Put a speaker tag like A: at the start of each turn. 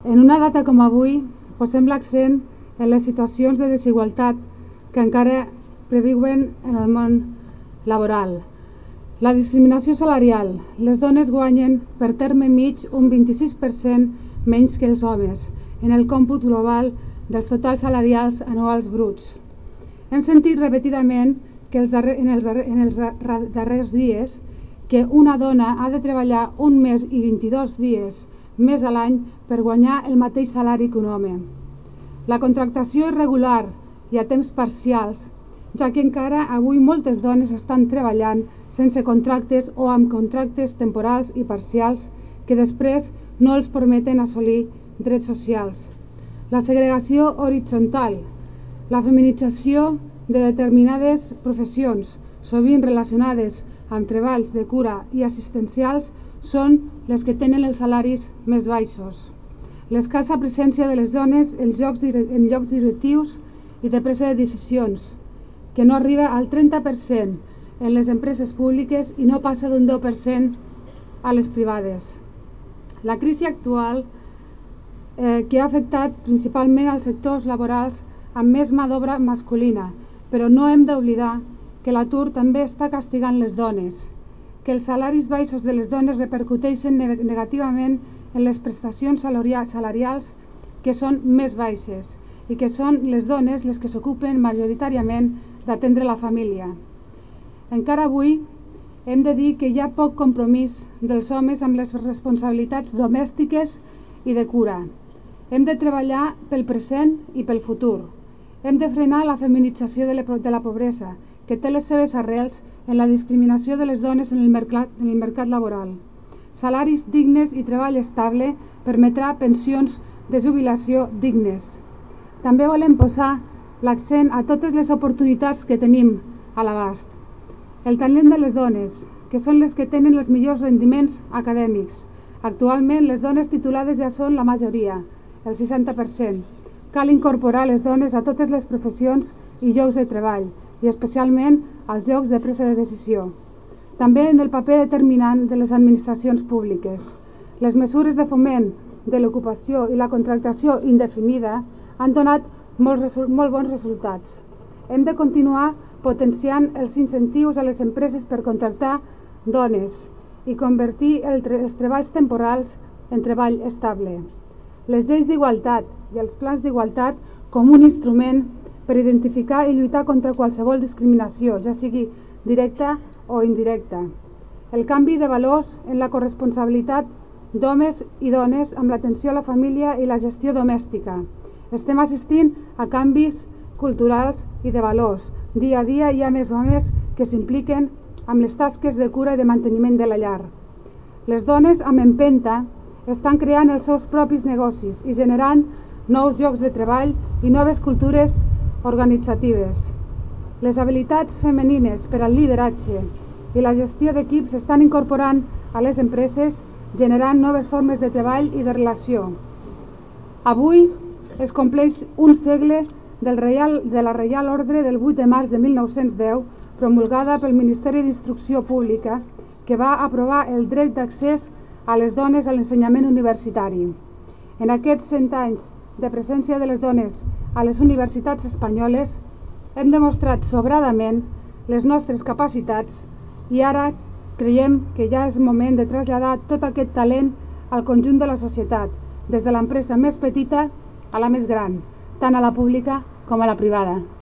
A: En una data com avui, posem l'accent en les situacions de desigualtat que encara previuen en el món laboral. La discriminació salarial. Les dones guanyen per terme mig un 26% menys que els homes en el còmput global dels totals salarials anuals bruts. Hem sentit repetidament que en els darrers dies que una dona ha de treballar un mes i 22 dies més a l'any per guanyar el mateix salari que un home. La contractació irregular i a temps parcials, ja que encara avui moltes dones estan treballant sense contractes o amb contractes temporals i parcials que després no els permeten assolir drets socials. La segregació horitzontal, la feminització de determinades professions, sovint relacionades amb treballs de cura i assistencials, són les que tenen els salaris més baixos. L'escassa presència de les dones en llocs directius i de presa de decisions, que no arriba al 30% en les empreses públiques i no passa d'un 10% a les privades. La crisi actual que ha afectat principalment als sectors laborals amb més mà d'obra masculina, però no hem d'oblidar que l'atur també està castigant les dones, que els salaris baixos de les dones repercuteixen negativament en les prestacions salarials que són més baixes i que són les dones les que s'ocupen majoritàriament d'atendre la família. Encara avui hem de dir que hi ha poc compromís dels homes amb les responsabilitats domèstiques i de cura. Hem de treballar pel present i pel futur. Hem de frenar la feminització de la pobresa, que té les seves arrels en la discriminació de les dones en el mercat laboral. Salaris dignes i treball estable permetrà pensions de jubilació dignes. També volem posar l'accent a totes les oportunitats que tenim a l'abast. El talent de les dones, que són les que tenen els millors rendiments acadèmics. Actualment les dones titulades ja són la majoria, el 60%. Cal incorporar les dones a totes les professions i llocs de treball, i especialment als llocs de presa de decisió. També en el paper determinant de les administracions públiques. Les mesures de foment de l'ocupació i la contractació indefinida han donat molt bons resultats. Hem de continuar potenciant els incentius a les empreses per contractar dones i convertir els treballs temporals en treball estable. Les lleis d'igualtat i els plans d'igualtat com un instrument per identificar i lluitar contra qualsevol discriminació, ja sigui directa o indirecta. El canvi de valors en la corresponsabilitat d'homes i dones amb l'atenció a la família i la gestió domèstica. Estem assistint a canvis culturals i de valors. Dia a dia hi ha més homes que s'impliquen amb les tasques de cura i de manteniment de la llar. Les dones amb empenta estan creant els seus propis negocis i generant nous llocs de treball i noves cultures organitzatives. Les habilitats femenines per al lideratge i la gestió d'equips s'estan incorporant a les empreses, generant noves formes de treball i de relació. Avui es compleix un segle de la Reial Ordre del 8 de març de 1910, promulgada pel Ministeri d'Instrucció Pública, que va aprovar el dret d'accés a les dones a l'ensenyament universitari. En aquests 100 anys de presència de les dones a les universitats espanyoles, hem demostrat sobradament les nostres capacitats i ara creiem que ja és moment de traslladar tot aquest talent al conjunt de la societat, des de l'empresa més petita a la més gran, tant a la pública com a la privada.